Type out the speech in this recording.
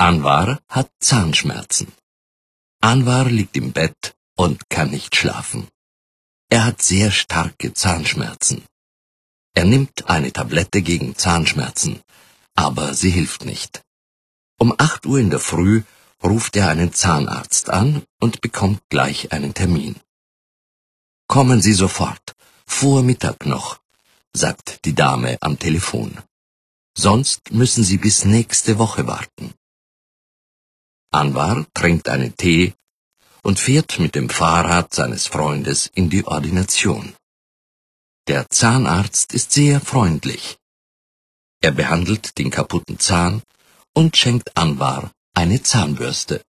Anwar hat Zahnschmerzen. Anwar liegt im Bett und kann nicht schlafen. Er hat sehr starke Zahnschmerzen. Er nimmt eine Tablette gegen Zahnschmerzen, aber sie hilft nicht. Um 8 Uhr in der Früh ruft er einen Zahnarzt an und bekommt gleich einen Termin. »Kommen Sie sofort, vor Mittag noch«, sagt die Dame am Telefon. »Sonst müssen Sie bis nächste Woche warten.« Anwar trinkt einen Tee und fährt mit dem Fahrrad seines Freundes in die Ordination. Der Zahnarzt ist sehr freundlich. Er behandelt den kaputten Zahn und schenkt Anwar eine Zahnbürste.